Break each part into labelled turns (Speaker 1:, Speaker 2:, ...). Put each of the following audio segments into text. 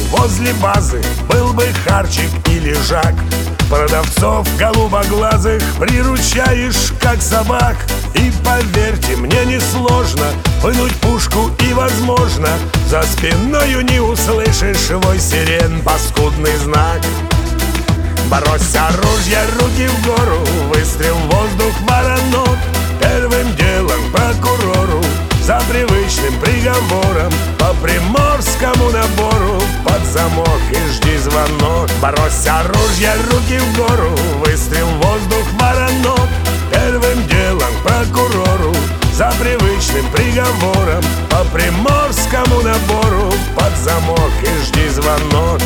Speaker 1: возле базы был бы харчик и лежак. Продавцов голубоглазых приручаешь, как собак. И поверьте, мне несложно вынуть пушку, и, возможно, за спиною не услышишь вой сирен, паскудный знак. Брось оружие, руки в гору, выстрел в воздух, воронок. Первым делом прокурору за привычным приговором по приморскому набору под замок и жди звонок. Брось оружие, руки в гору, выстрел в воздух, воронок. Первым делом прокурору за привычным приговором по приморскому набору под замок и жди звонок.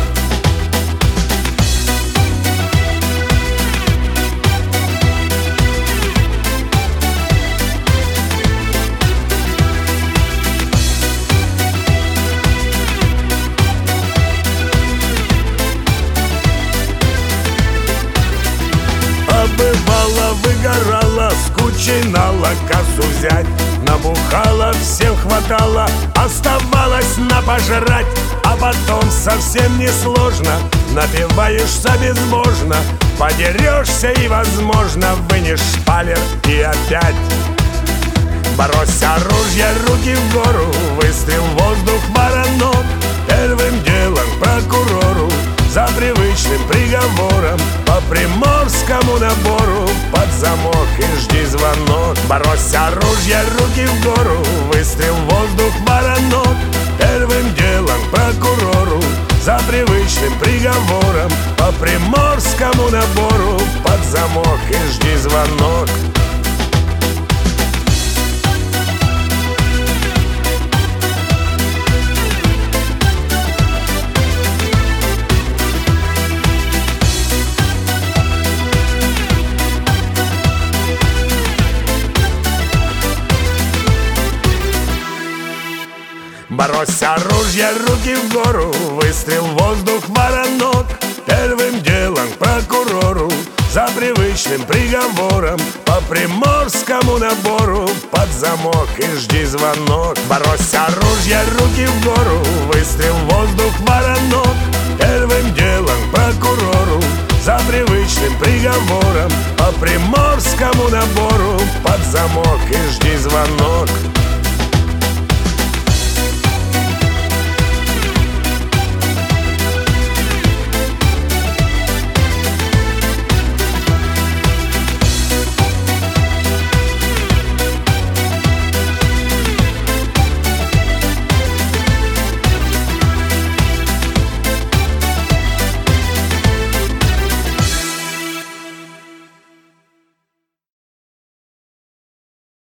Speaker 1: Бывало, выгорала, с кучей нала кассу взять. Набухала, всем хватало, оставалось на пожрать. А потом совсем несложно напиваешься безбожно, подерешься и, возможно, вынешь шпалер и опять. Брось оружие, руки в гору, выстрел в воздух, воронок. Первым делом прокурору за привычным приговором по приморскому набору под замок и жди звонок. Брось оружие, руки в гору, выстрел в воздух, воронок. Первым делом прокурору за привычным приговором по приморскому набору под замок и жди звонок. Брось оружие, руки в гору, выстрел в воздух, воронок. Первым делом прокурору за привычным приговором по приморскому набору под замок и жди звонок. Брось оружие, руки в гору, выстрел в воздух, воронок. Первым делом прокурору за привычным приговором по приморскому набору под замок и жди звонок.